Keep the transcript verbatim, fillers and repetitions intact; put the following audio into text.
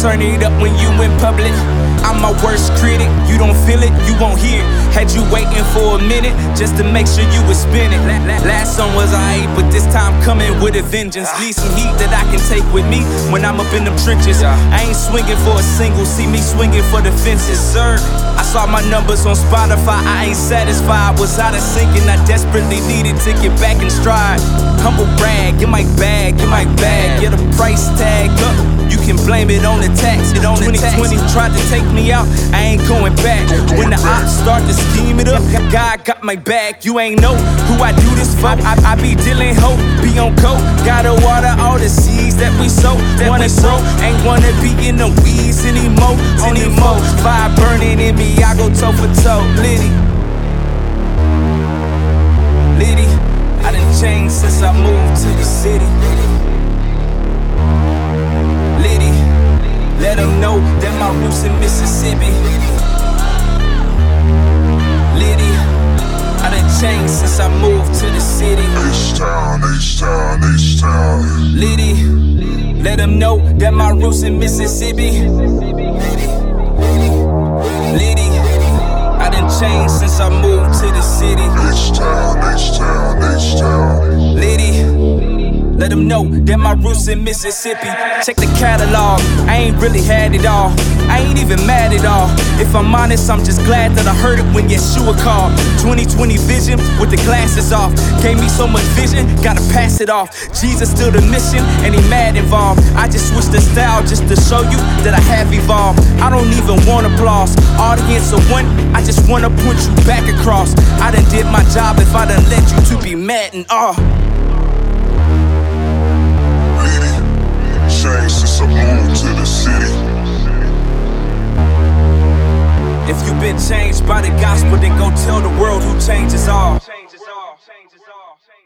turn it up when you in public. I'm my worst critic, you don't feel it, you won't hear it. Had you waiting for a minute, just to make sure you was spinning. Last song was alright, but this time coming with a vengeance. Leave some heat that I can take with me when I'm up in them trenches. I ain't swinging for a single, see me swinging for the fences, sir. I saw my numbers on Spotify, I ain't satisfied. Was out of sync and I desperately needed to get back in stride. Humble brag, get my bag, get my bag, get a price tag up. You can blame it on the tax. It on twenty twenty tried to take me out, I ain't going back. When the ops start to scheme it up, God got my back. You ain't know who I do this for. I, I be dealing hope, be on coke. Gotta water all the seeds that we sow. That wanna grow, ain't wanna be in the weeds anymore. Anymore, fire burning in me, I go toe for toe. Liddy, Liddy, I done changed since I moved to the city. Liddy, let them know that my roots in Mississippi. Liddy, I done changed since I moved to the city. H-Town, H-Town, H-Town. Liddy, let them know that my roots in Mississippi. Liddy, I done changed since I moved to the city. H-Town, H-Town, H-Town. Liddy, let them know that my roots in Mississippi. Check the catalog, I ain't really had it all. I ain't even mad at all. If I'm honest, I'm just glad that I heard it when Yeshua called. twenty twenty vision with the glasses off. Gave me so much vision, gotta pass it off. Jesus still the mission, and he mad involved. I just switched the style just to show you that I have evolved. I don't even want applause, audience of one. I just wanna put you back across. I done did my job if I done let you to be mad and awe. Changed since I moved to the city. If you've been changed by the gospel, then go tell the world who changes all.